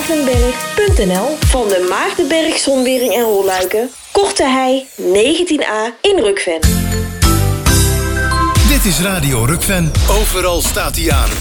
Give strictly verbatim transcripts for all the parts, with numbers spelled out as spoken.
maartenberg punt n l. Van de Maartenberg Zonwering en Rolluiken. Korte Hei negentien a in Rukven. Dit is Radio Rukven. Overal staat hij aan.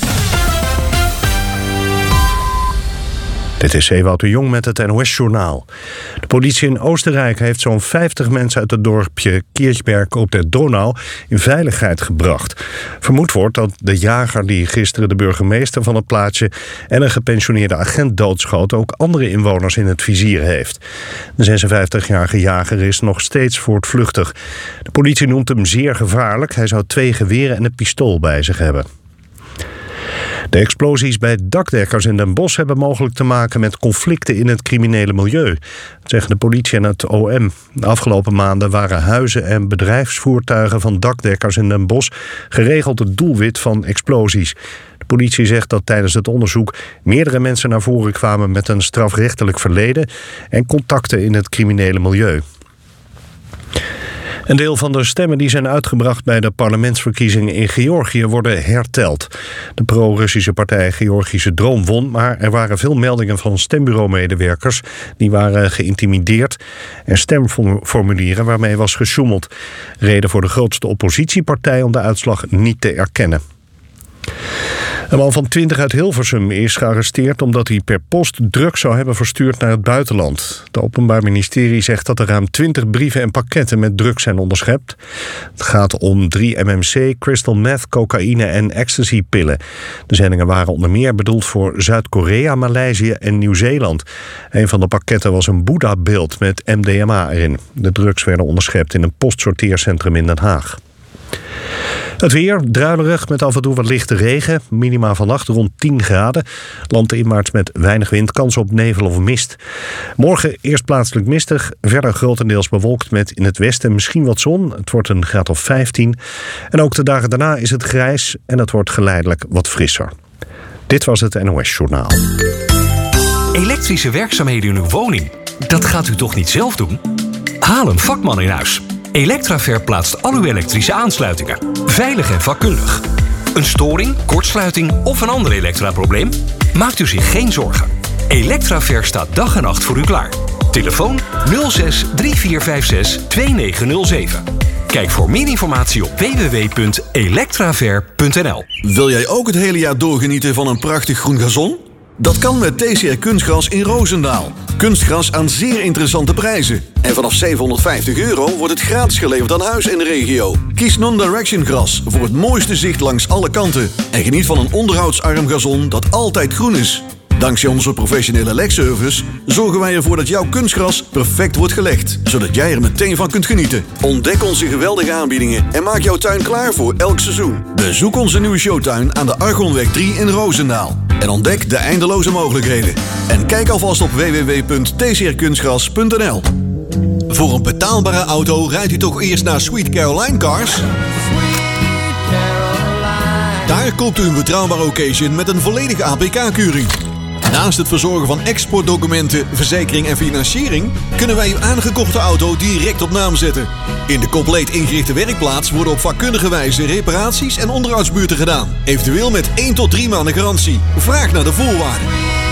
Dit is Ewout de Jong met het N O S-journaal. De politie in Oostenrijk heeft zo'n vijftig mensen uit het dorpje Kirchberg op de Donau in veiligheid gebracht. Vermoed wordt dat de jager die gisteren de burgemeester van het plaatsje en een gepensioneerde agent doodschoot ook andere inwoners in het vizier heeft. De zesenvijftigjarige jager is nog steeds voortvluchtig. De politie noemt hem zeer gevaarlijk. Hij zou twee geweren en een pistool bij zich hebben. De explosies bij dakdekkers in Den Bosch hebben mogelijk te maken met conflicten in het criminele milieu. Dat zeggen de politie en het O M. De afgelopen maanden waren huizen en bedrijfsvoertuigen van dakdekkers in Den Bosch geregeld het doelwit van explosies. De politie zegt dat tijdens het onderzoek meerdere mensen naar voren kwamen met een strafrechtelijk verleden en contacten in het criminele milieu. Een deel van de stemmen die zijn uitgebracht bij de parlementsverkiezingen in Georgië worden herteld. De pro-Russische partij Georgische Droom won, maar er waren veel meldingen van stembureaumedewerkers die waren geïntimideerd en stemformulieren waarmee was gesjoemeld. Reden voor de grootste oppositiepartij om de uitslag niet te erkennen. Een man van twintig uit Hilversum is gearresteerd omdat hij per post drugs zou hebben verstuurd naar het buitenland. Het Openbaar Ministerie zegt dat er ruim twintig brieven en pakketten met drugs zijn onderschept. Het gaat om drie M M C, crystal meth, cocaïne en ecstasypillen. De zendingen waren onder meer bedoeld voor Zuid-Korea, Maleisië en Nieuw-Zeeland. Een van de pakketten was een Boeddha-beeld met M D M A erin. De drugs werden onderschept in een postsorteercentrum in Den Haag. Het weer, druilerig met af en toe wat lichte regen. Minima vannacht rond tien graden. Landinwaarts met weinig wind, kans op nevel of mist. Morgen eerst plaatselijk mistig. Verder grotendeels bewolkt met in het westen misschien wat zon. Het wordt een graad of vijftien. En ook de dagen daarna is het grijs en het wordt geleidelijk wat frisser. Dit was het N O S-journaal. Elektrische werkzaamheden in uw woning. Dat gaat u toch niet zelf doen? Haal een vakman in huis. Electraver plaatst al uw elektrische aansluitingen. Veilig en vakkundig. Een storing, kortsluiting of een ander elektraprobleem? Maakt u zich geen zorgen. Electraver staat dag en nacht voor u klaar. Telefoon nul zes drie vier vijf zes twee negen nul zeven. Kijk voor meer informatie op w w w punt electraver punt n l. Wil jij ook het hele jaar doorgenieten van een prachtig groen gazon? Dat kan met T C R Kunstgras in Roosendaal. Kunstgras aan zeer interessante prijzen. En vanaf zevenhonderdvijftig euro wordt het gratis geleverd aan huis in de regio. Kies Non-Direction gras voor het mooiste zicht langs alle kanten. En geniet van een onderhoudsarm gazon dat altijd groen is. Dankzij onze professionele legservice zorgen wij ervoor dat jouw kunstgras perfect wordt gelegd. Zodat jij er meteen van kunt genieten. Ontdek onze geweldige aanbiedingen en maak jouw tuin klaar voor elk seizoen. Bezoek onze nieuwe showtuin aan de Argonweg drie in Roosendaal. En ontdek de eindeloze mogelijkheden. En kijk alvast op w w w punt t c r kunstgras punt n l. Voor een betaalbare auto rijdt u toch eerst naar Sweet Caroline Cars? Daar koopt u een betrouwbare occasion met een volledige A P K-keuring. Naast het verzorgen van exportdocumenten, verzekering en financiering kunnen wij uw aangekochte auto direct op naam zetten. In de compleet ingerichte werkplaats worden op vakkundige wijze reparaties en onderhoudsbeurten gedaan. Eventueel met één tot drie maanden garantie. Vraag naar de voorwaarden.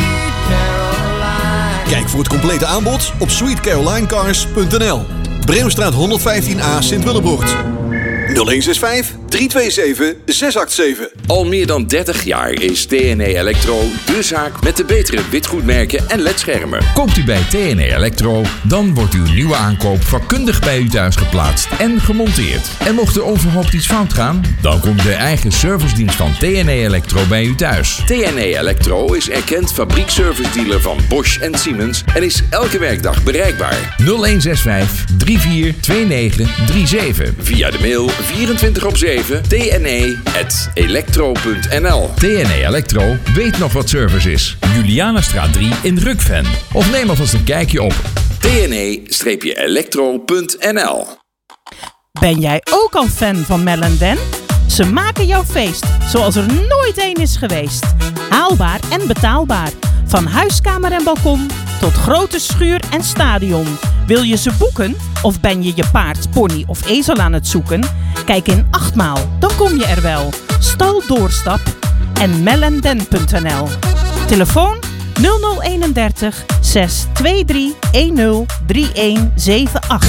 Kijk voor het complete aanbod op sweet caroline cars punt n l. Breemstraat honderdvijftien A Sint-Willebroort. nul een zes vijf drie twee zeven zes acht zeven. Al meer dan dertig jaar is T N E Electro de zaak met de betere witgoedmerken en ledschermen. Koopt u bij T N E Electro, dan wordt uw nieuwe aankoop vakkundig bij u thuis geplaatst en gemonteerd. En mocht er onverhoopt iets fout gaan, dan komt de eigen servicedienst van T N E Electro bij u thuis. T N E Electro is erkend fabriekservice-dealer van Bosch en Siemens en is elke werkdag bereikbaar. nul een zes vijf drie vier twee negen drie zeven. Via de mail vierentwintig op zeven T N E at electro punt n l. T N E Electro weet nog wat service is. Julianastraat drie in Rukven. Of neem alvast een kijkje op T N E electro punt n l. Ben jij ook al fan van Mel en Dan? Ze maken jouw feest zoals er nooit één is geweest. Haalbaar en betaalbaar. Van huiskamer en balkon tot grote schuur en stadion. Wil je ze boeken? Of ben je je paard, pony of ezel aan het zoeken? Kijk in Achtmaal, dan kom je er wel. Stal Doorstap en mel en den punt n l. Telefoon nul nul eenendertig zes twee drie een nul drie een zeven acht.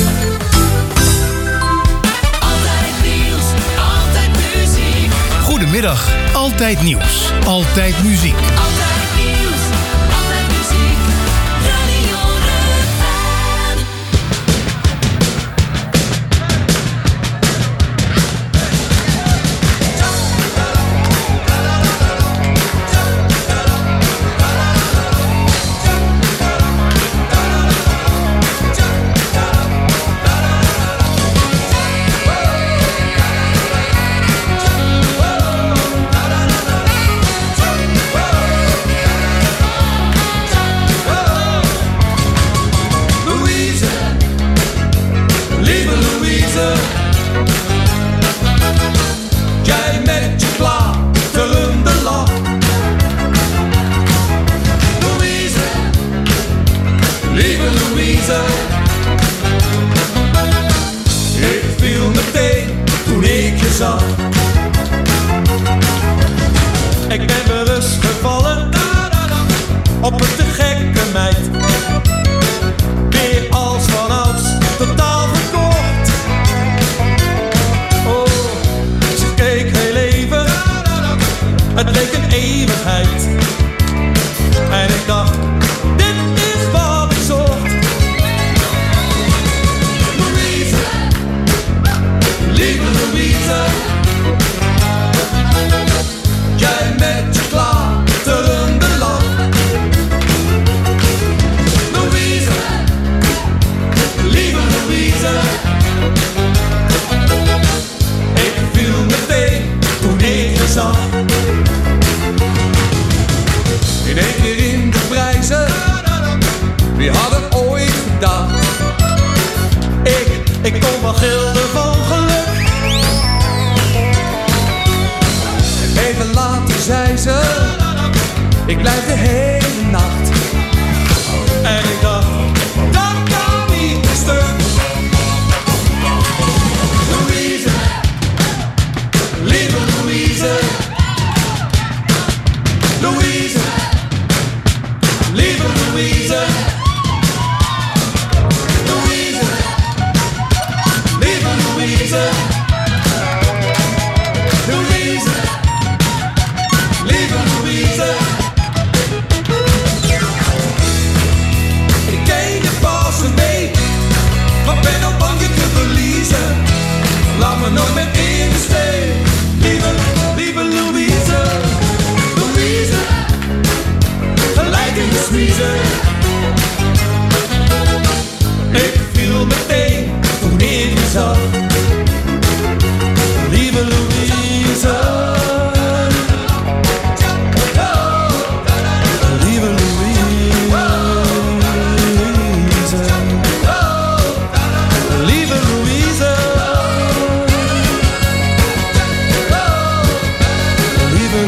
Goedemiddag, Altijd Nieuws, Altijd Muziek. Altijd nieuws, altijd muziek, Radio Rukven. Jij met je klaterende lach. Louise, lieve Louise. Ik viel meteen toen ik je zag. Ik ben bewust gevallen op een te gekke meid. Weer als vanouds, totaal verkocht. Oh, ze keek heel even, het leek een eeuwigheid. En ik dacht, dit is wat ik zocht. Louise, lieve Louise. Jij met je klaterende lach. Louise, lieve Louise. Ik viel meteen toen ik je zag. In één keer in de prijzen, wie had het ooit gedacht? Ik, ik kon wel gilden van geluk. Even later zei ze, ik blijf de hele nacht. En ik dacht, dat kan niet een stuk. Louise, lieve Louise. Louise, lieve Louise. Louise, lieve Louise. Louise, lieve Louise. Ik ken je pas een week, maar ben al bang je te verliezen. Laat me nooit meer in de steek, lieve, lieve Louise. Louise, gelijk in de smiezen. Ik viel meteen toen ik je zag. Lieve Louise. Lieve Louise. Lieve Louise. Lieve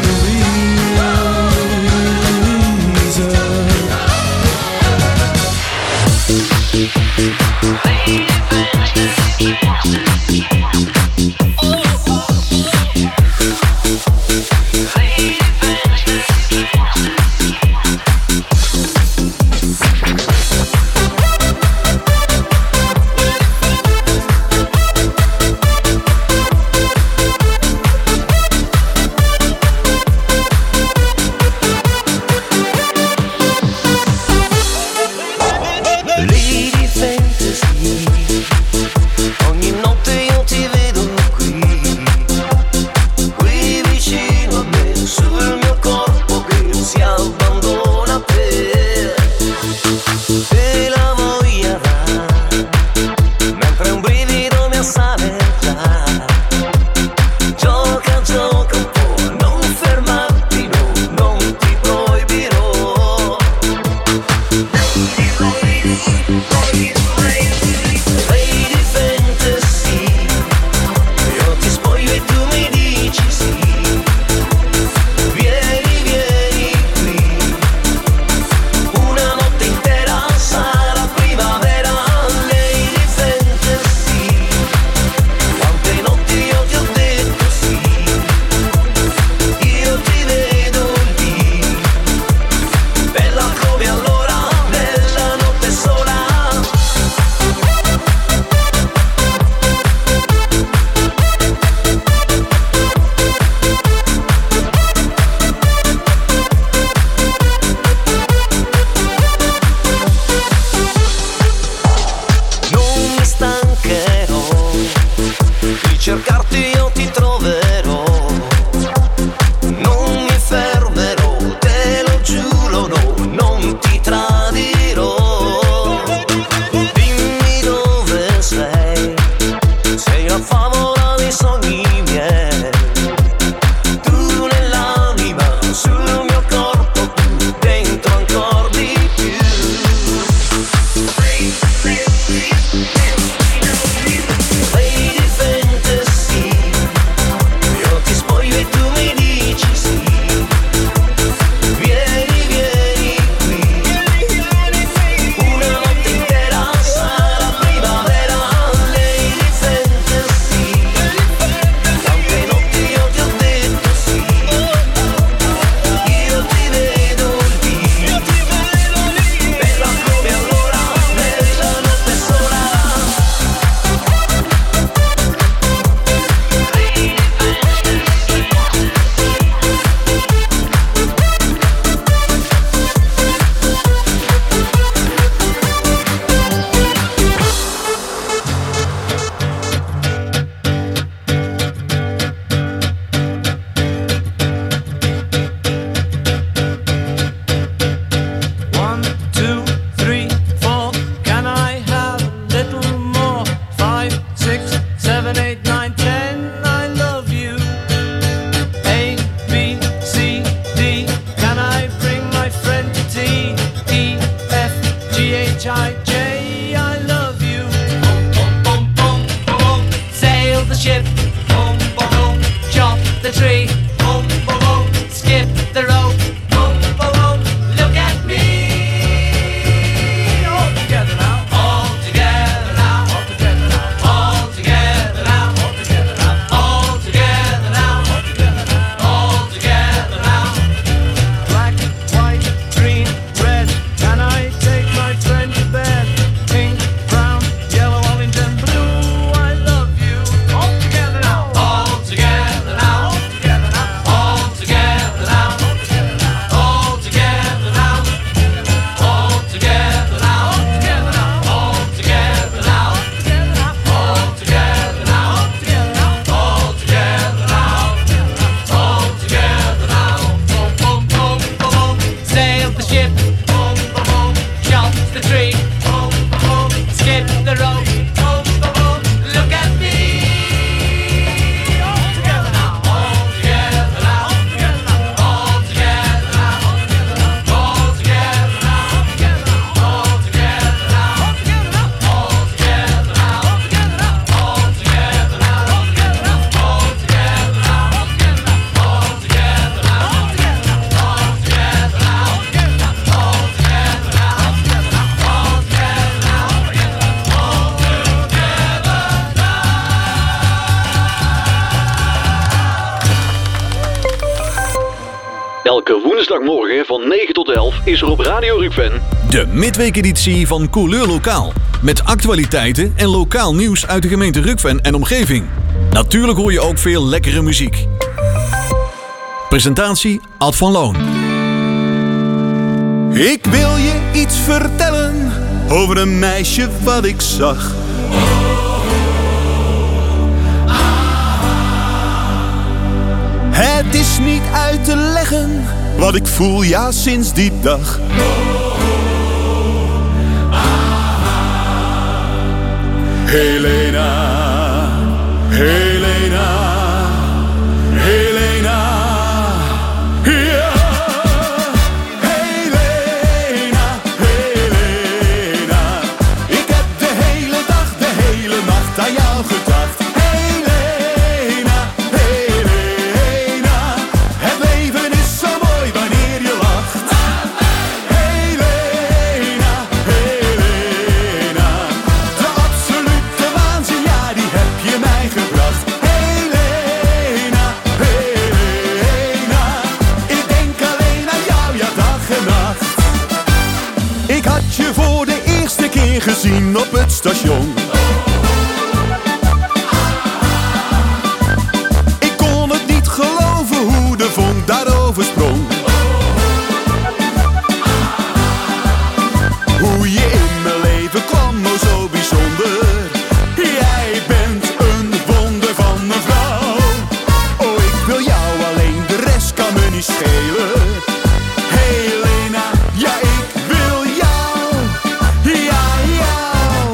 Hey H I J, I love you. Boom, boom, boom, boom, boom. Sail the ship. Boom, boom, boom. Chop the tree. Boom, boom, boom. Skip the rope. Boom, boom, boom. Look at me. All together now. All together now. All together now. All together now. All together now. All together now. All together now. All together now. Black, white, green, red. Can I take my friend to bed? Pink, brown, yellow, orange, and blue. I love you. All together now. All together now. All together now. All together now. All together now. All together now. All together now. All together now. All together now. All together now. All together now. All together now. Boom, boom, boom, boom, boom. Sail the ship. Boom, boom, boom. Chop the tree. Boom, boom, boom. Skip the rope. Boom, boom, boom. Look at me. All together now. All together now. All together now. All together now. All together now. All together now. All together now. All together now. All together now. All together now. All together now. All together now. All together now. All together now. All together now. All together now. All Elke woensdagmorgen van negen tot elf is er op Radio Rukven de midweekeditie van Couleur Lokaal. Met actualiteiten en lokaal nieuws uit de gemeente Rukven en omgeving. Natuurlijk hoor je ook veel lekkere muziek. Presentatie Ad van Loon. Ik wil je iets vertellen over een meisje wat ik zag. Het is niet uit te leggen wat ik voel, ja, sinds die dag. Helena, Helena, Helena, ja. Helena, Helena, ik heb de hele dag, de hele nacht aan jou gedacht. Helena, Helena, het leven is zo mooi wanneer je lacht. Helena, Helena, de absolute waanzin, ja, die heb je mij gebracht. Helena, Helena, ik denk alleen aan jou, ja, dag en nacht. Ik had je voor de eerste keer gezien op het station. Ik kon het niet geloven hoe de vonk daarover sprong. Hoe je in mijn leven kwam, oh zo bijzonder. Jij bent een wonder van een vrouw. Oh, ik wil jou alleen, de rest kan me niet schelen. Helena, ja, ik wil jou. Ja, jou.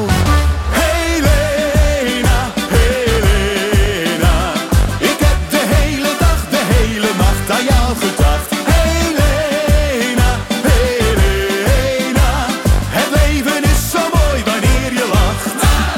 Helena, Helena, ik heb de hele dag, de hele nacht aan jou gedacht. Helena, Helena, het leven is zo mooi wanneer je lacht.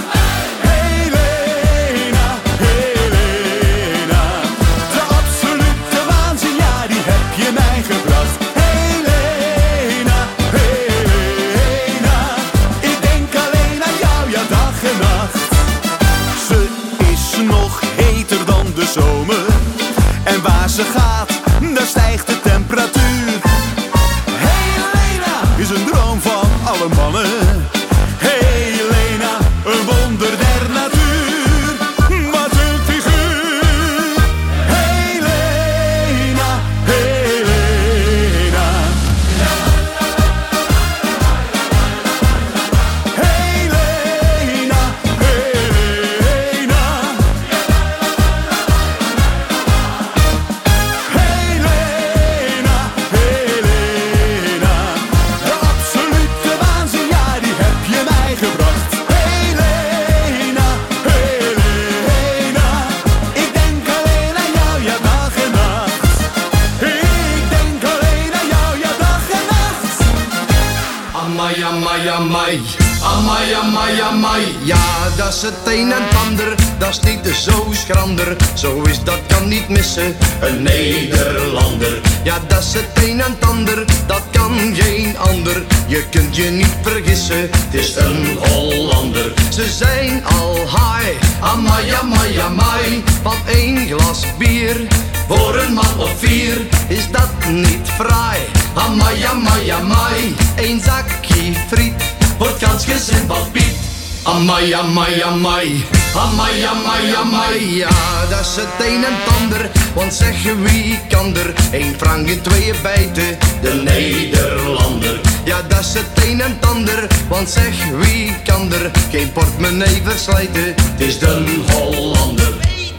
Helena, Helena, de absolute waanzin, ja, die heb je mij gebracht. Helena, Helena, ik denk alleen aan jou, ja, dag en nacht. Ze is nog heter dan de zomer. En waar ze gaat, daar stijgt de temperatuur. Helena is een droom van alle mannen. Helena, een wonder der natuur. Wat een figuur. Helena, Helena. Helena, Helena. Helena, Helena, de absolute waanzin, ja, die Amai, amai, amai. Amai, amai, amai. Ja, dat is het een en het ander. Dat is niet zo schrander. Zo is dat kan niet missen. Een Nederlander. Ja, dat is het een en het ander. Dat kan geen ander. Je kunt je niet vergissen. Het is een Hollander. Ze zijn al high. Amai, amai, amai. Van één glas bier. Voor een man of vier. Is dat niet fraai? Amai, amai, amai. Eén zakje friet. Voor het gansgezin van Piet. Amai, amai, amai. Amai, amai, amai. Ja, dat is het een en het ander. Want zeg wie kan er één frank in tweeën bijten? De Nederlander. Ja, dat is het een en het ander. Want zeg wie kan er geen portemonnee verslijten? Het is de Hollander.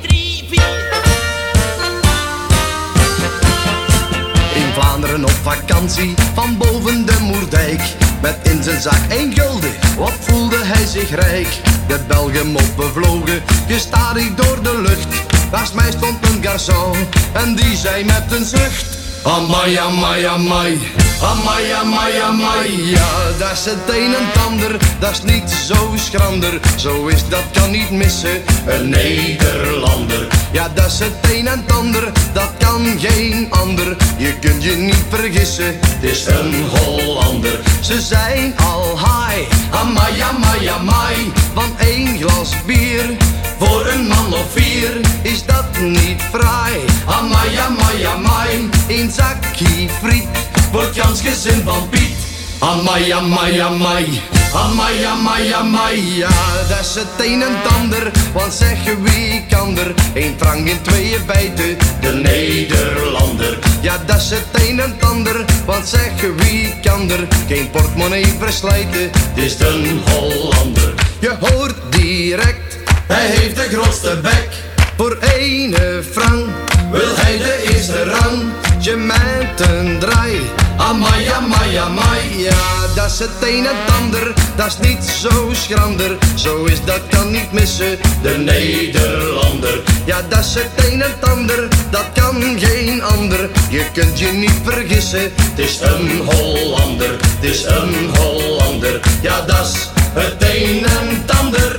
In Vlaanderen op vakantie, van boven de Moerdijk. Met in zijn zak één gulden, wat voelde hij zich rijk. De Belgen op bevlogen, gestarig door de lucht. Naast mij stond een garçon, en die zei met een zucht. Amai, amai, amai. Amai, amai, amai. Ja, dat is het een en het ander. Dat is niet zo schrander. Zo is dat kan niet missen. Een Nederlander. Ja, dat is het een en het ander. Dat kan geen ander. Je kunt je niet vergissen. Het is een Hollander. Ze zijn al high. Amai, amai, amai. Van één glas bier. Voor een man of vier. Is dat niet fraai? Amai, amai, amai. Eén zakje friet. Voor het gansgezin van Piet. Amai, amai, amai. Amai, amai, amai. Ja, dat is het een en het ander. Want zeg wie kan er één frank in tweeën bijten? De Nederlander. Ja, dat is het een en het ander. Want zeg wie kan er geen portemonnee verslijten? Het is de Hollander. Je hoort direct, hij heeft de grootste bek. Voor ene frank wil hij de eerste rang. Je meent een draai. Amai, amai, amai. Ja, dat is het een en het ander. Dat is niet zo schrander. Zo is dat kan niet missen. De Nederlander. Ja, dat is het een en het ander. Dat kan geen ander. Je kunt je niet vergissen. Het is een Hollander. Het is een Hollander. Ja, dat is het een en het ander.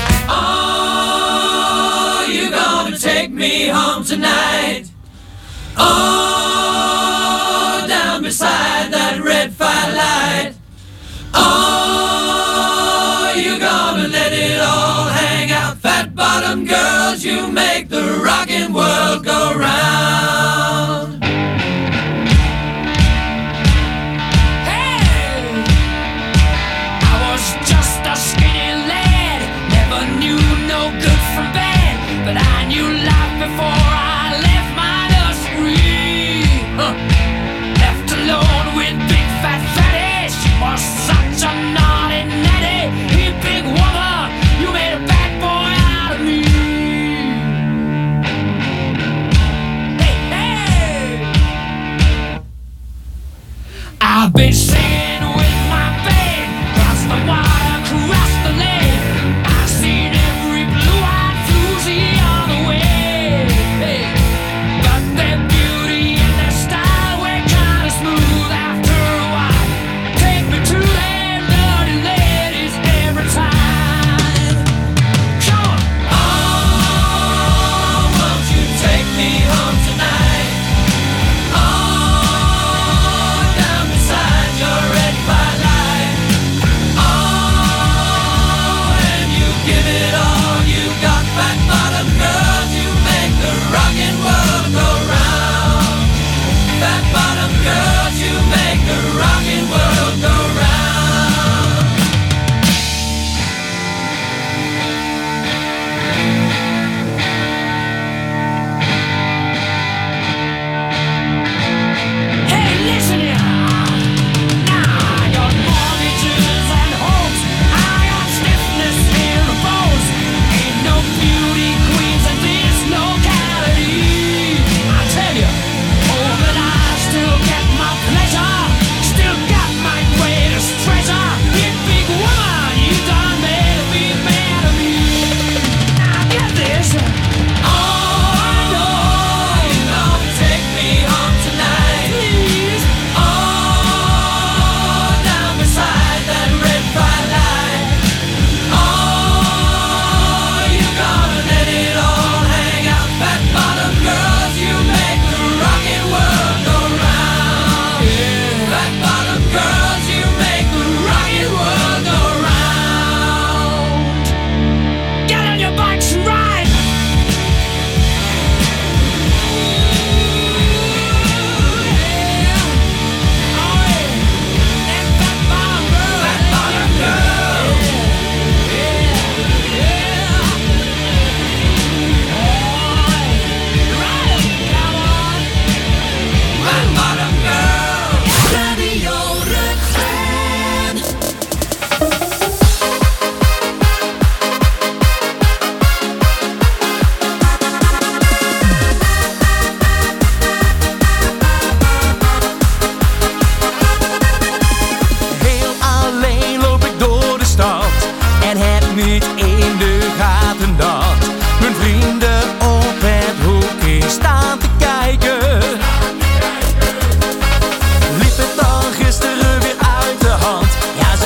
Oh, you're gonna take me home tonight. Oh, down beside that red firelight. Oh, you're gonna let it all hang out. Fat bottom girls, you make the rockin' world go round. Hey, I was just a skinny lad, never knew no good from bad, but I knew life before I left my nursery. Huh. Left alone with big fat fatty, she was such a naughty natty. Hey, big woman, you made a bad boy out of me. Hey, hey, I've been singing with my band, cross the water, cross the lake. I've seen every blue-eyed floozy on the way.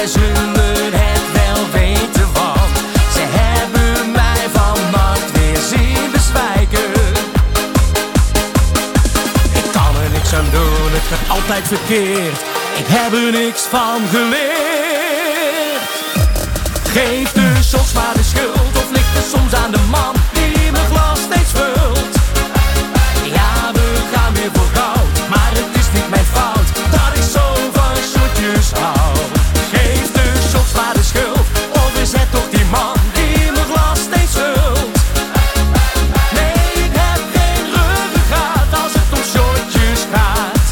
zij zullen het wel weten, want ze hebben mij vannacht weer zien bezwijken. Ik kan er niks aan doen, het gaat altijd verkeerd. Ik heb er niks van geleerd. Geef de soms maar de schuld, of ligt het soms aan de man die mijn glas steeds vult. Ja, we gaan weer voor goud, maar het is niet mijn fout dat ik zo van shotjes hou. Geef de soms maar de schuld, of is het toch die man die mijn glas steeds vult. Nee, ik heb geen ruggengraat als het om shotjes gaat.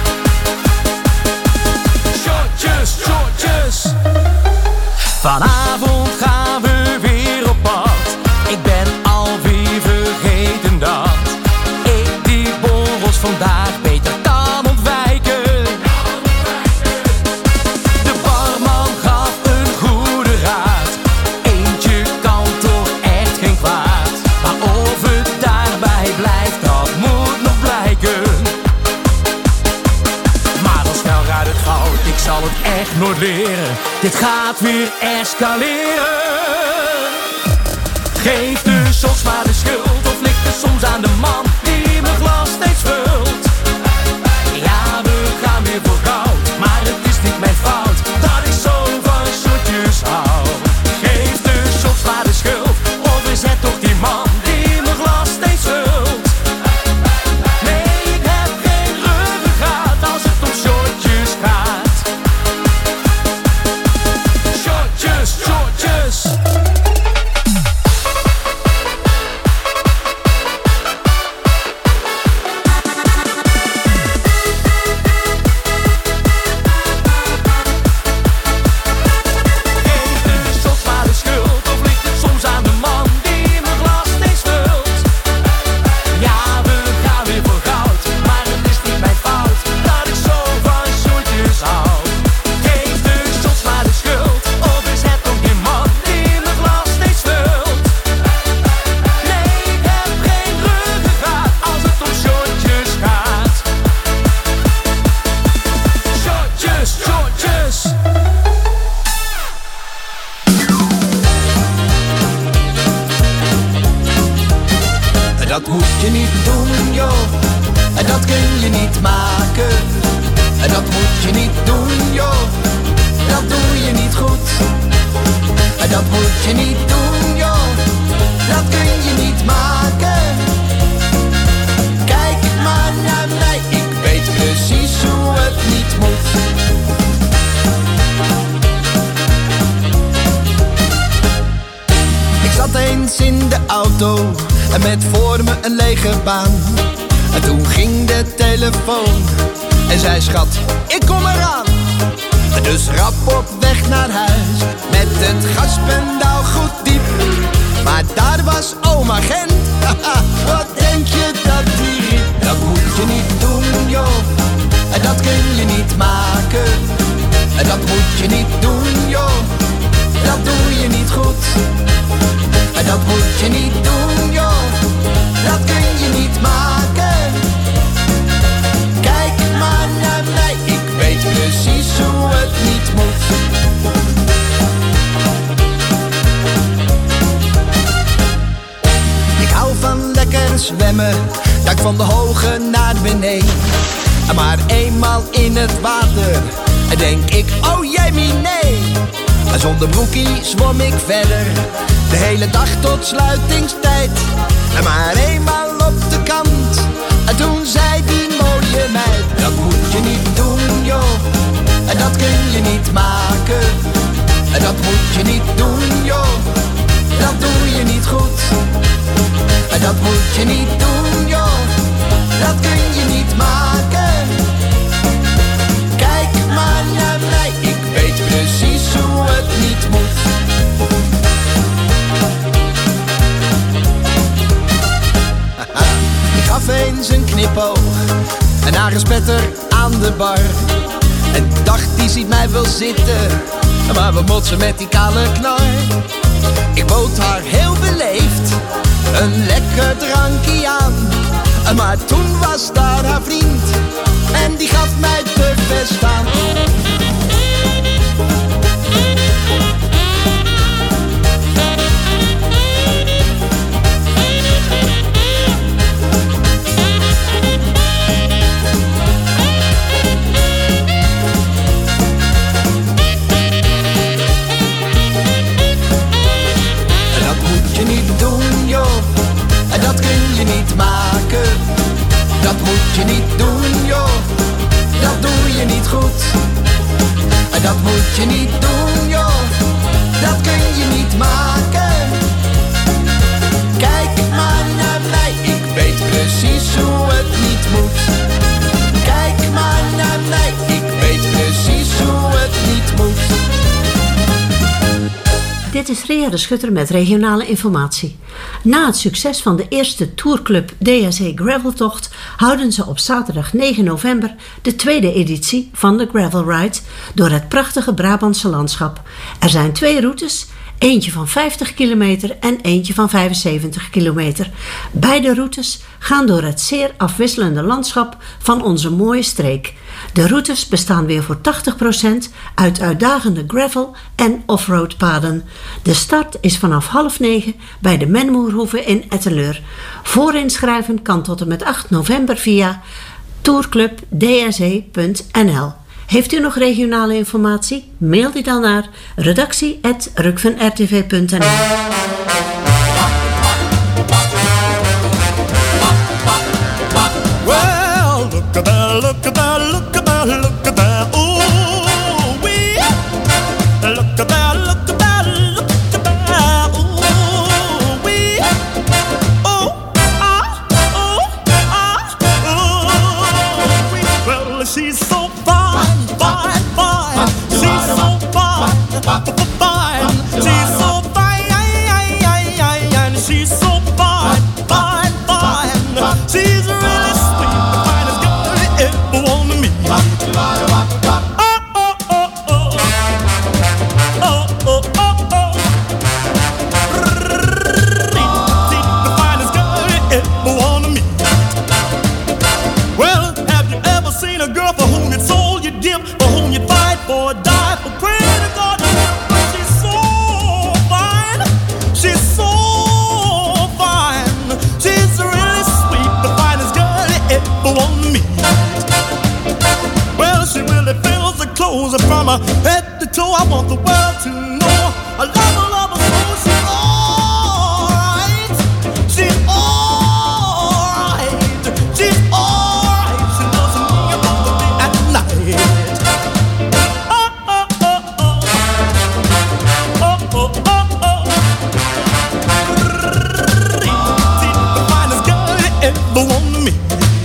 Shotjes, shotjes. Vanavond gaan we weer op pad. Ik ben alweer vergeten dat ik die borrels vandaag beter kan ontwijken. De barman gaf een goede raad. Eentje kan toch echt geen kwaad. Maar of het daarbij blijft, dat moet nog blijken. Maar al snel gaat het fout, ik zal het echt nooit leren. Dit gaat weer escaleren. Geef de soms maar de schuld, of ligt het soms aan de man die mijn glas steeds vult. Ja, we gaan weer voor goud, maar het is niet mijn fout dat ik zo van shotjes hou. Geef de soms maar de schuld, of is het toch die man die mijn glas steeds vult. Nee, ik heb geen ruggengraat als het om shotjes gaat. Shotjes, shotjes. Dat moet je niet doen, joh. En dat kun je niet maken. En dat moet je niet doen, joh. Dat doe je niet goed. En dat moet je niet doen, joh. Dat kun je niet maken. Kijk maar naar mij, ik weet precies hoe het niet moet. Ik zat eens in de auto en met voor me een lege baan. En toen ging de telefoon en zei schat, ik kom eraan. Dus rap op weg naar huis met het gaspedaal goed diep. Maar daar was oma Gent, wat denk je dat die riep? Dat moet je niet doen, joh, en dat kun je niet maken. En dat moet je niet doen, joh, dat doe je niet goed. En dat moet je niet doen, joh, dat kun je niet maken. Kijk maar naar mij, ik weet precies hoe het niet moet. Ik hou van lekker zwemmen, duik van de hoge naar beneden. Maar eenmaal in het water, denk ik, oh jij nee. Maar zonder broekie zwom ik verder, de hele dag tot sluitingstijd. En maar eenmaal op de kant, en toen zei die mooie meid, dat moet je niet doen, joh, en dat kun je niet maken. En dat moet je niet doen, joh, dat doe je niet goed. En dat moet je niet doen, joh, dat kun je niet maken. Kijk maar naar mij, ik weet precies hoe het niet moet. Ik gaf eens een knipoog en haar spetter aan de bar. En dacht, die ziet mij wel zitten, maar we motsen met die kale knar. Ik bood haar heel beleefd een lekker drankje aan. Maar toen was daar haar vriend en die gaf mij te verstaan. Dit is Ria de Schutter met regionale informatie. Na het succes van de eerste tourclub D S E Graveltocht houden ze op zaterdag negen november de tweede editie van de Gravel Ride door het prachtige Brabantse landschap. Er zijn twee routes, eentje van vijftig kilometer en eentje van vijfenzeventig kilometer. Beide routes gaan door het zeer afwisselende landschap van onze mooie streek. De routes bestaan weer voor tachtig procent uit uitdagende gravel- en offroad paden. De start is vanaf half negen bij de Menmoerhoeve in Etteleur. Voorinschrijven kan tot en met acht november via tourclub d s e punt n l. Heeft u nog regionale informatie? Mail die dan naar redactie at rukven r t v punt n l. Well, look at that, look at that, look at that, look at that. Ooh, wee. Look at that, look at that, look at that. Ooh, wee. Oh, ah, oh, ah, oh, wee. Well, she's so fine, fine, fine. She's so fine, fine. She's so fine, and she's so fine, fine, fine. She's really sweet, the finest girl you ever want to meet. Oh, oh, oh, oh. Oh, oh, oh, oh. The finest girl you ever want to meet. Well, have you ever seen a girl for whom you'd sold your dip, for whom you'd fight for a die, for pray to God? She's so fine, she's so fine, she's really sweet, the finest girl you ever want to meet. Well, she really fills the clothes from her head to toe. I want the world to know I love her, love her so. She's alright, she's alright, she's alright. She loves me above the day and night. Oh, oh, oh, oh. Oh, oh, oh, oh. The finest girl you ever want to meet.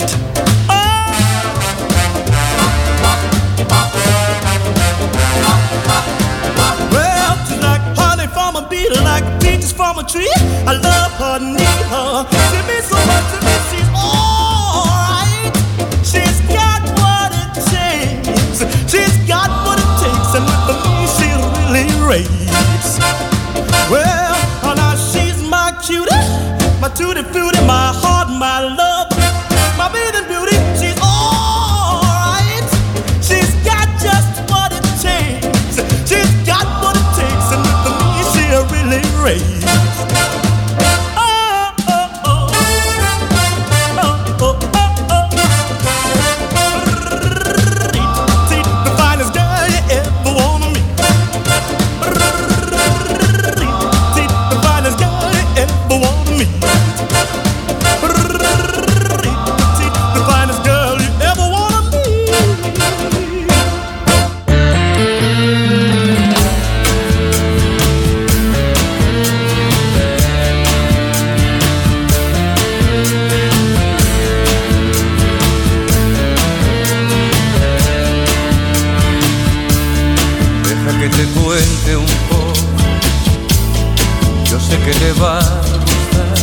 Well, she's like honey from a bee, like peaches from a tree. I love her, need her. She means so much to me. She's alright. She's got what it takes. She's got what it takes, and with me she really raves. Well, oh, now she's my cutie, my tutti frutti, my heart, my love, my bathing beauty. She's alright. She's got just what it takes. She's got what it takes, and with me she really raves. Oh, oh, oh. Oh, oh, oh, oh. The finest girl you ever wanna meet. The finest girl you ever wanna meet. The finest girl you ever wanna meet. Deja que te cuente un poco, yo sé que te va a gustar.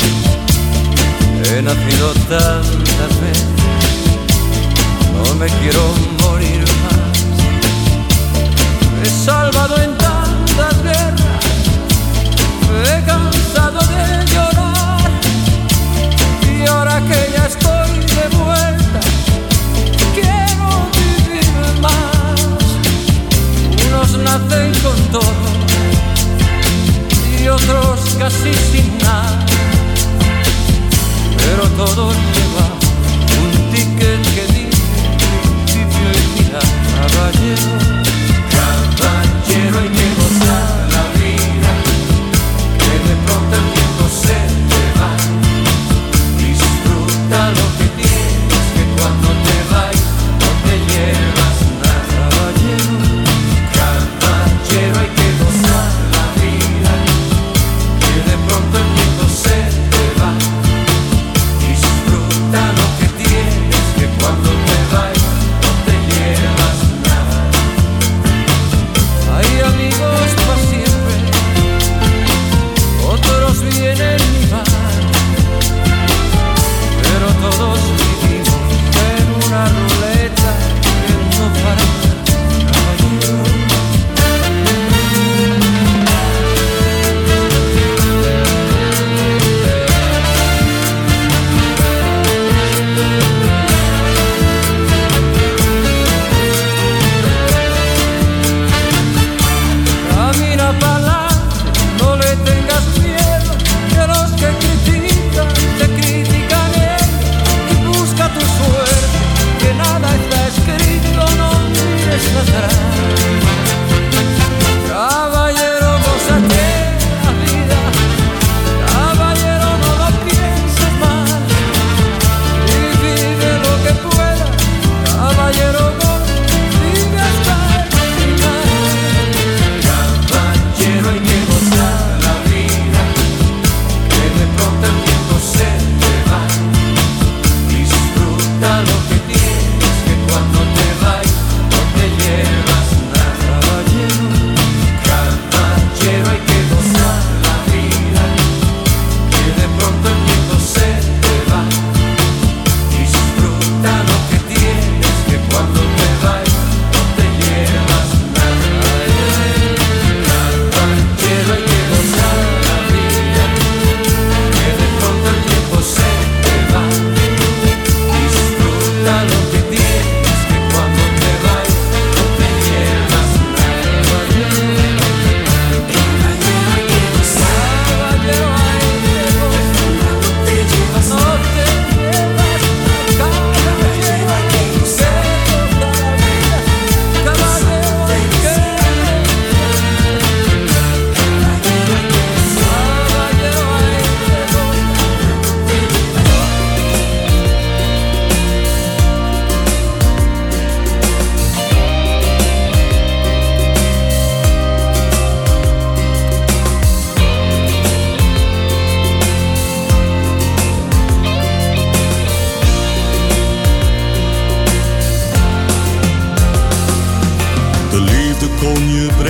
He nacido tantas veces, no me quiero morir más. He salvado en tantas guerras, he cansado de llorar. Y ahora que ya estoy de vuelta, quiero vivir más. Unos nacen con todo y otros casi sin nada, pero todos llevan un ticket que dice principio y final. Caballero, caballero, hay que gozar la vida, que de pronto el tiempo se te va. Disfruta lo que tienes, que cuando te vayas no te llevas nada. Caballero, caballero, hay que gozar la vida, que de pronto el tiempo se te va. Disfruta lo que tienes, que cuando te vayas no te llevas nada.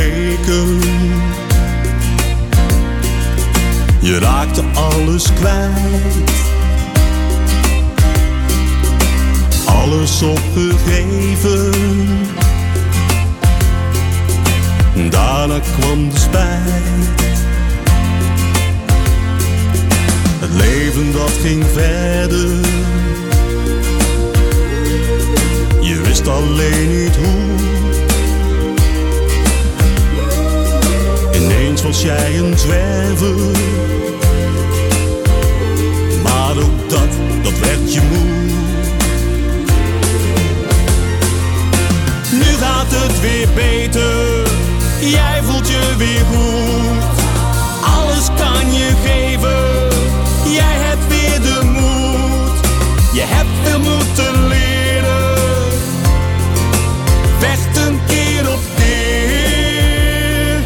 weken. Je raakte alles kwijt. Alles opgegeven. Daarna kwam de spijt. Het leven dat ging verder. Je wist alleen niet hoe. Ineens was jij een zwerver. Maar ook dat, dat werd je moe. Nu gaat het weer beter. Jij voelt je weer goed. Alles kan je geven. Jij hebt weer de moed. Je hebt veel moeten leren. Vecht een keer op keer.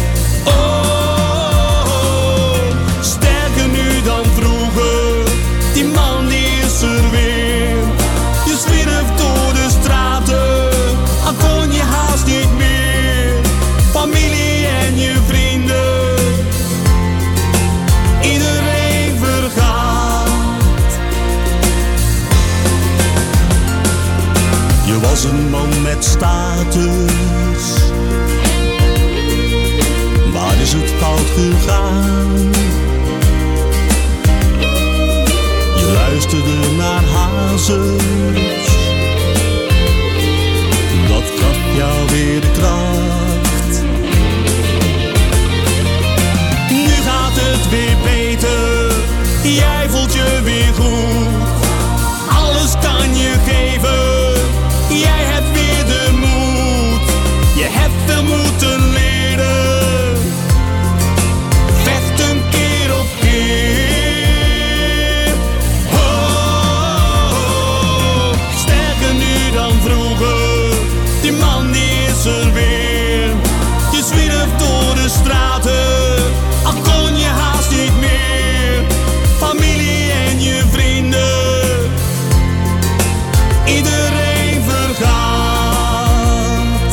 Oh, sterker nu dan vroeger. Die man die is er weer. Je zwierf door de straten. Al kon je haast niet meer. Familie en je vrienden. Iedereen vergaat. Je was een man met status. Waar is het fout gegaan? Je luisterde naar hazes. Dat gaf jou weer de kracht. Nu gaat het weer beter. Jij voelt je weer goed. Alles kan je geven. Jij hebt weer de moed. Je hebt veel moeten leren. Vecht een keer op keer. Oh, sterker nu dan vroeger. Die man die is er weer. Je zwierf door de straten. Al kon je haast niet meer. Familie en je vrienden. Iedereen vergaat.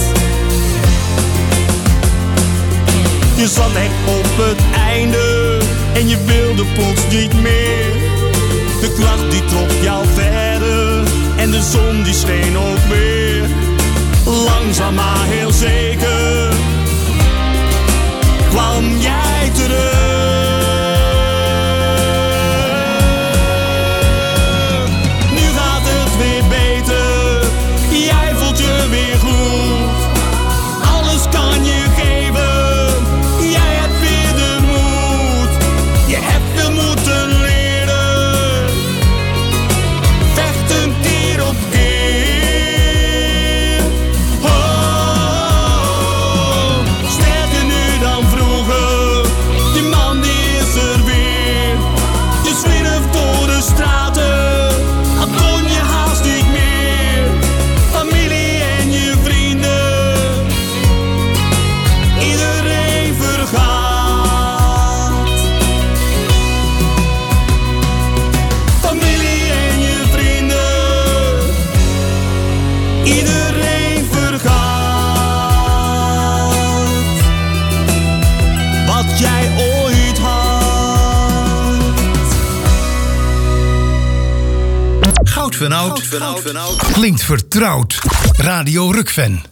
Je zat echt op het einde. En je wilde plots niet meer. De kracht die trok jou verder. En de zon die scheen ook weer. Langzaam maar heel zeker kwam jij terug. Nu gaat het weer beter. Jij voelt je weer goed. Alles kan je geven. Jij hebt weer de moed. Je hebt veel moeten leren. Vecht een keer op keer. Oh, sterker nu dan vroeger. Die man die is er weer. Je zwierf door de straten. Al kon je haast niet meer. Familie en je vrienden. Iedereen vergaat. Familie en je vrienden. Iedereen vergaat. Wat jij ooit had. Goud van Oud klinkt vertrouwd. Radio Rukven.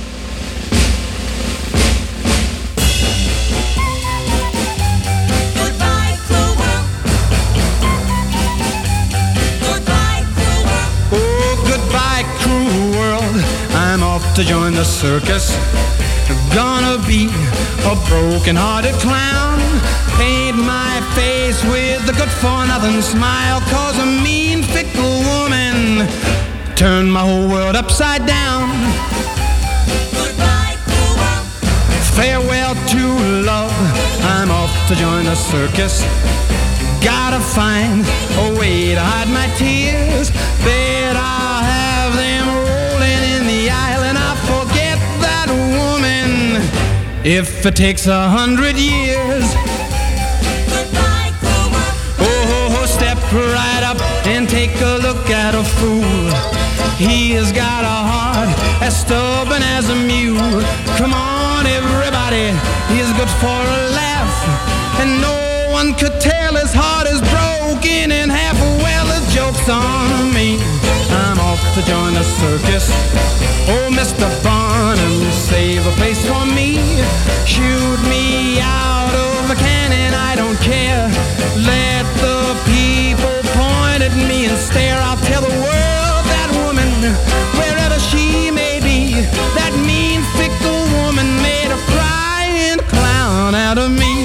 Oh, goodbye, cruel world. I'm off to join the circus. Gonna be a broken-hearted clown. Paint my face with a good-for-nothing smile. Cause a mean, fickle woman turned my whole world upside down. Goodbye, cruel world. Farewell to love. I'm off to join the circus. Gotta find a way to hide my tears. Bet I'll have them rolling in the aisle, and I'll forget that woman if it takes a hundred years. Goodbye, cruel world. Oh, step right up and take a look at a fool. He has got a heart as stubborn as a mule. Come on, everybody, he's good for a laugh, and no one could tell his heart is broken in half. Well, the joke's on me, I'm off to join the circus. Oh, Mister Barnum, save a place for me. Shoot me out of a cannon, I don't care. Let the people point at me and stare. I'll tell the world that woman, wherever she may be, that mean, fickle woman made a crying clown out of me.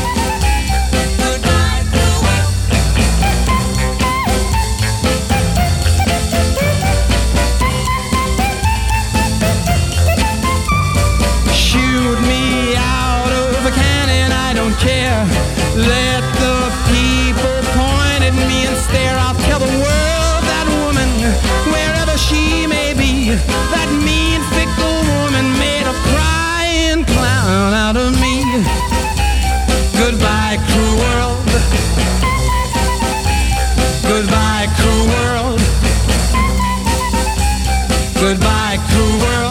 Care. Let the people point at me and stare. I'll tell the world that woman, wherever she may be, that mean, fickle woman made a crying clown out of me. Goodbye, cruel world. Goodbye, cruel world. Goodbye, cruel world.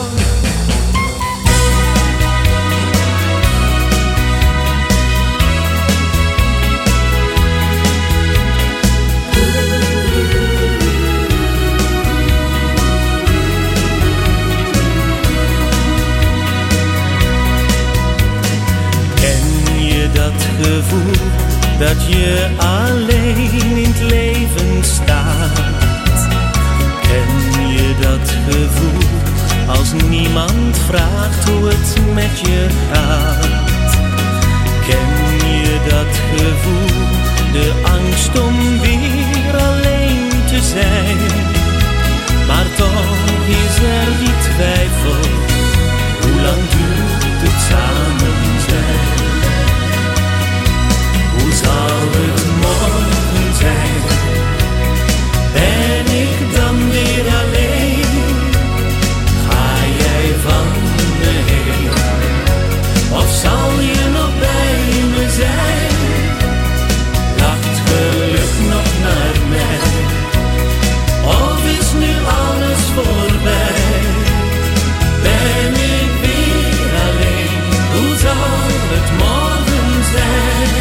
Gevoel dat je alleen in het leven staat. Ken je dat gevoel als niemand vraagt hoe het met je gaat? Ken je dat gevoel, de angst om weer alleen te zijn? Maar toch is er die twijfel, hoe lang duurt het samen zijn? Hoe zal het morgen zijn? Ben ik dan weer alleen? Ga jij van me heen? Of zal je nog bij me zijn? Lacht geluk nog naar mij? Of is nu alles voorbij? Ben ik weer alleen? Hoe zal het morgen zijn?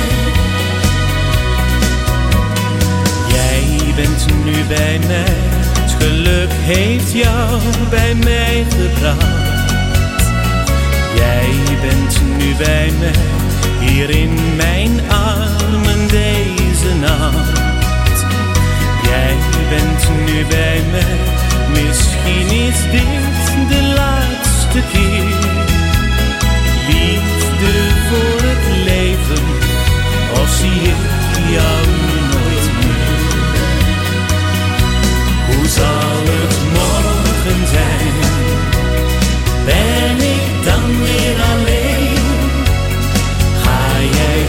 Je bent nu bij mij, het geluk heeft jou bij mij gebracht. Jij bent nu bij mij, hier in mijn armen deze nacht. Jij bent nu bij mij, misschien is dit de laatste keer. Liefde voor het leven, of zie ik jou nu nooit meer? Hoe zal het morgen zijn? Ben ik dan weer alleen? Ga jij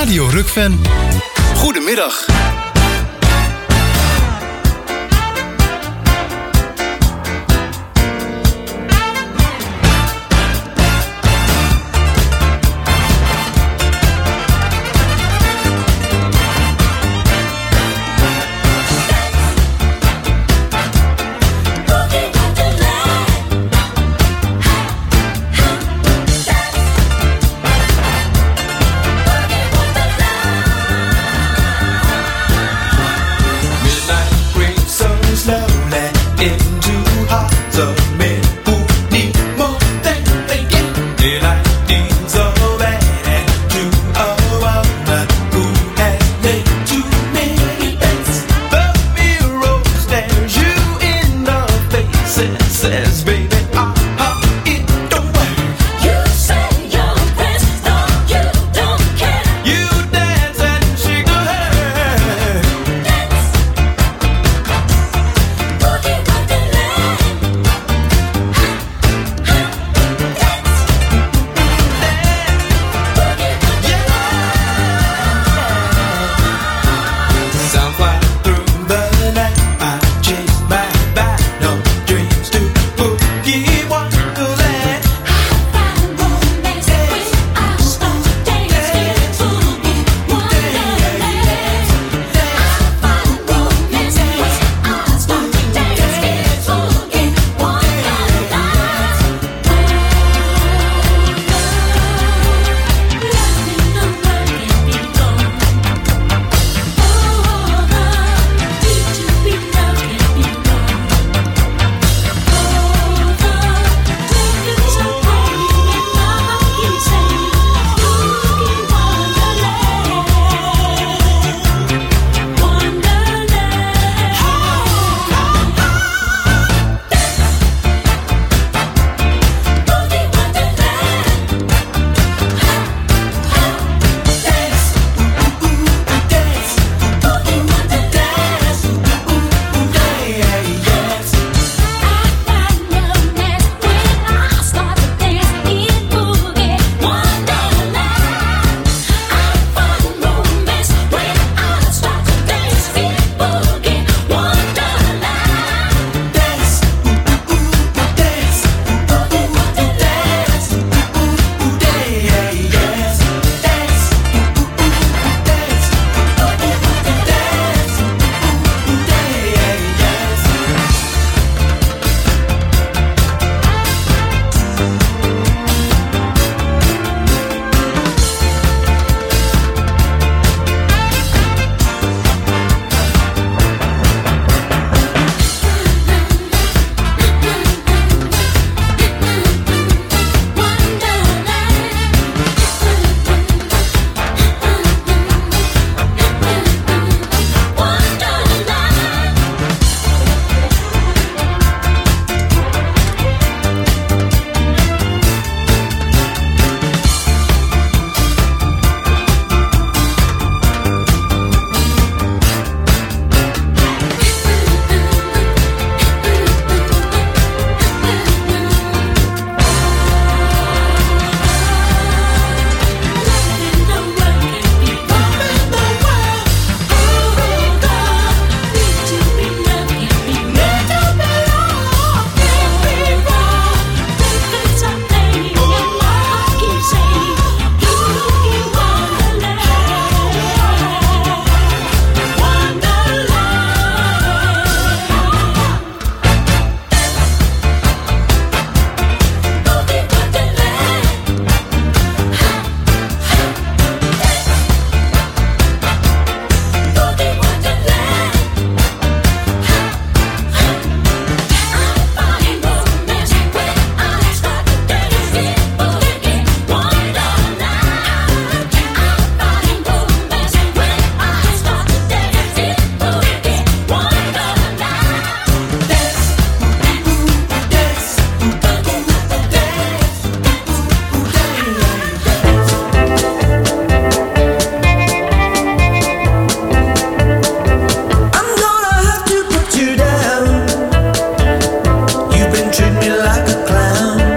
Radio Rukven. Goedemiddag.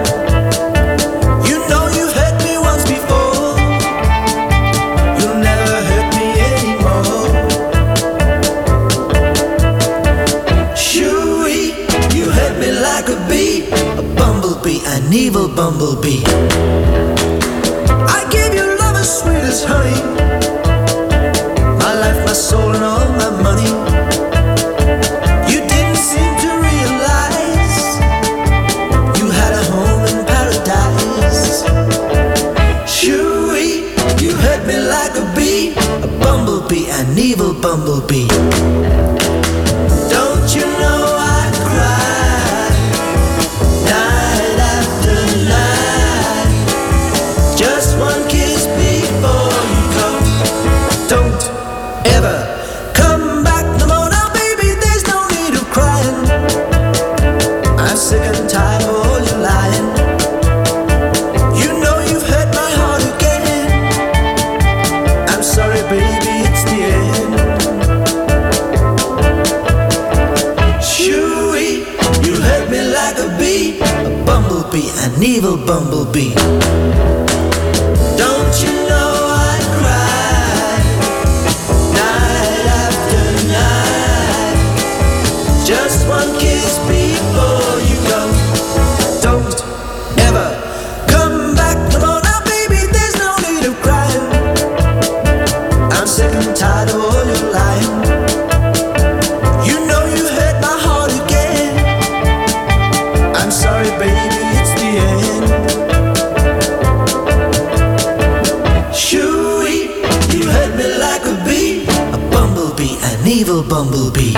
You'll never evil bumblebee. I gave you love as sweet as honey, my life, my soul, and all my money. You didn't seem to realize you had a home in paradise. Shoo-wee, you hurt me like a bee, a bumblebee, an evil bumblebee. Don't you know I cry night after night? Just one kiss before you go. Don't ever come back no more. Now baby, there's no need of crying. I'm sick and tired of all your lying. You know you've hurt my heart again. I'm sorry baby, it's the end. Shoo-wee, you hurt me like a bee, a bumblebee, an evil bumblebee. Don't you know I cry night after night? Just one kiss before you go. Don't ever come back no more. Now baby, there's no need of crying. I'm sick and tired of all your lying. You know you hurt my heart again. I'm sorry baby, it's the end. Shoo-wee, you hurt me like a bee, a bumblebee, an evil bumblebee.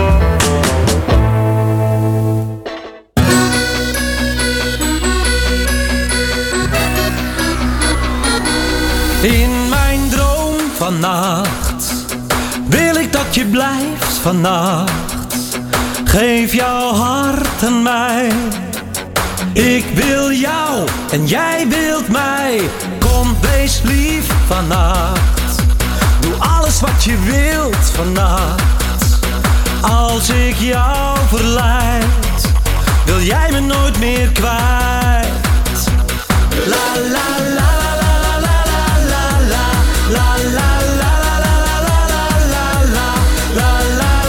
In mijn droom vannacht wil ik dat je blijft vannacht. Geef jouw hart aan mij. Ik wil jou en jij wilt mij. Kom, wees lief vannacht. Doe alles wat je wilt vannacht. Als ik jou verleid, wil jij me nooit meer kwijt. La la la la la la la la la la la la la la la la.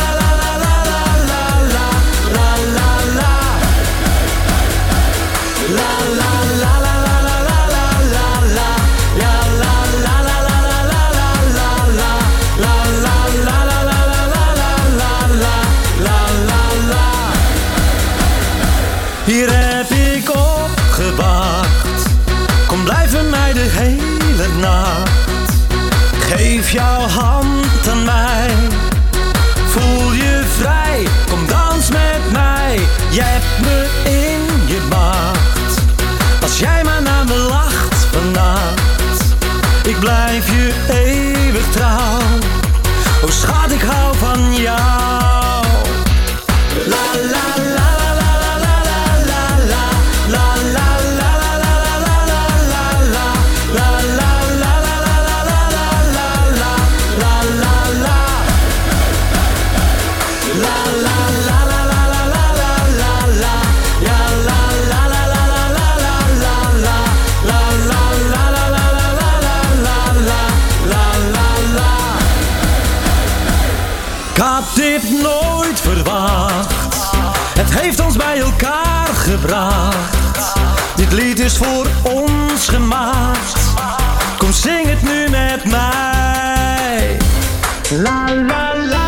Hier heb ik op gewacht. Kom, blijf bij mij de hele nacht. Geef jouw hand aan mij. Voel je vrij, kom dans met mij. Jij hebt me in je macht. Als jij maar naar me lacht vannacht. Ik blijf je eeuwig trouw. Oh schat, ik hou van jou. La la la. Ik had dit nooit verwacht. Het heeft ons bij elkaar gebracht. Dit lied is voor ons gemaakt. Kom, zing het nu met mij. La la la.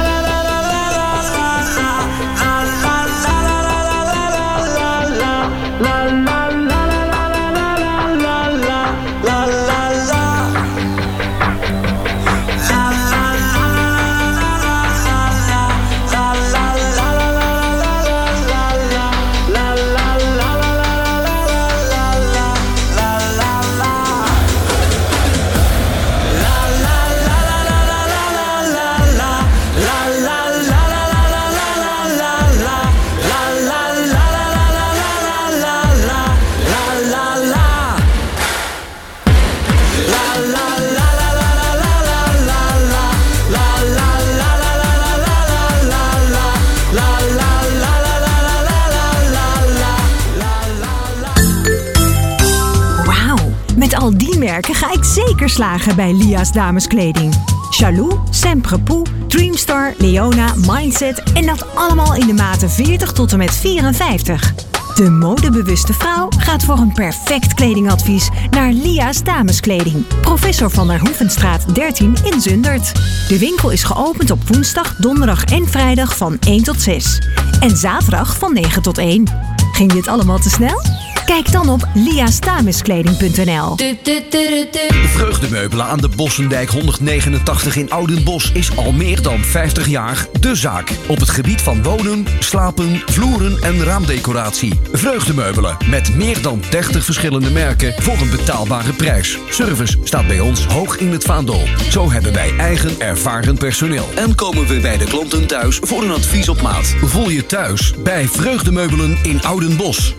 Met al die merken ga ik zeker slagen bij Lia's dameskleding. Jaloux, Semprepoux, Dreamstar, Leona, Mindset en dat allemaal in de maten veertig tot en met vierenvijftig. De modebewuste vrouw gaat voor een perfect kledingadvies naar Lia's Dameskleding. Professor van der Hoevenstraat dertien in Zundert. De winkel is geopend op woensdag, donderdag en vrijdag van één tot zes. En zaterdag van negen tot één. Ging dit allemaal te snel? Kijk dan op liasdameskleding punt n l. Vreugdemeubelen aan de Bossendijk honderdnegenentachtig in Oudenbosch is al meer dan vijftig jaar de zaak. Op het gebied van wonen, slapen, vloeren en raamdecoratie. Vreugdemeubelen met meer dan dertig verschillende merken voor een betaalbare prijs. Service staat bij ons hoog in het vaandel. Zo hebben wij eigen ervaren personeel. En komen we bij de klanten thuis voor een advies op maat. Voel je thuis bij Vreugdemeubelen in Oudenbosch.